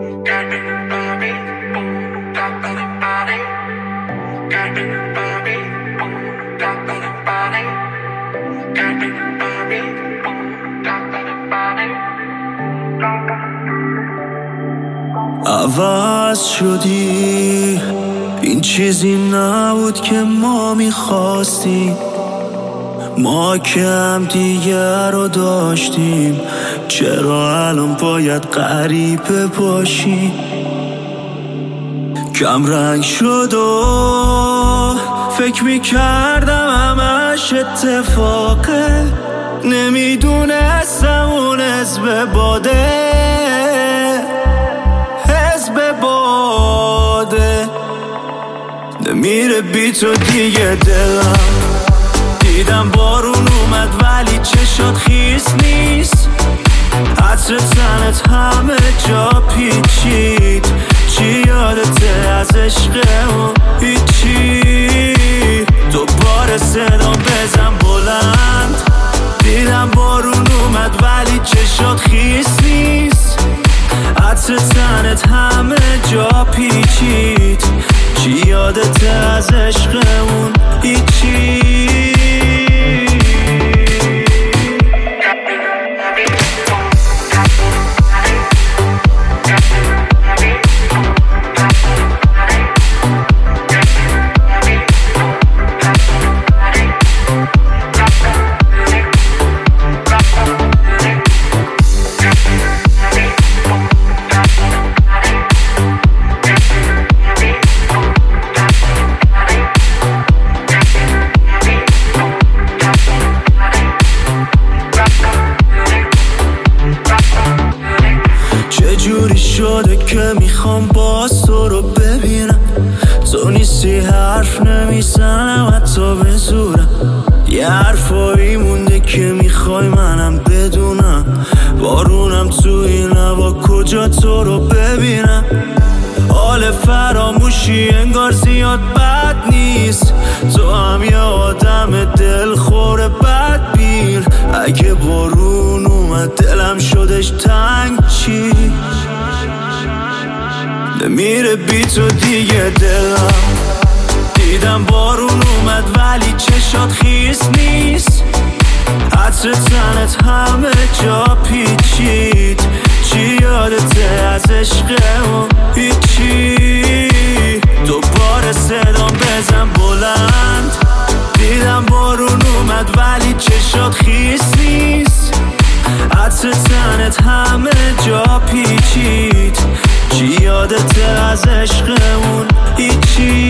عوض شدی، این چیزی نبود که ما میخواستیم. ما که هم دیگر رو داشتیم، چرا الان باید غریبه باشیم؟ کم رنگ شد و فکر میکردم همش اتفاقه، نمیدونستم اون حزب باده نمیره بی تو دیگه دلم. دیدم بارون اومد ولی چشات خیس نیست، عطر تنت همه جا پیچید. چی یادته از عشقمون؟ هیچی. دوباره صدام بزن بلند. دیدم بارون اومد ولی چشات خیس نیست، عطر تنت همه جا پیچید. چی یادته از عشقمون؟ هیچی. چجوری شده که میخوام باز تو رو ببینم؟ تو نیستی حرف نمیزنم حتی به زورم. یه حرفایی مونده که میخوای منم بدونم. بارونم تو این هوا کجا تو رو ببینم؟ حال فراموشی انگار زیاد بد نیست، تو هم یه آدم دلخور بدبین. اگه بارون اومد دلم شدش تنگ چی؟ نمیره بی تو دیگه دلم. دیدم بارون اومد ولی چشات خیس نیست، عطر تنت همه جا پیچید. چی یادته از عشقمون؟ هیچی. دوباره صدام بزن بلند. دیدم بارون اومد ولی چشات خیس نیست، عطر تنت همه جا پیچید. چی یادته از عشقمون؟ هیچی.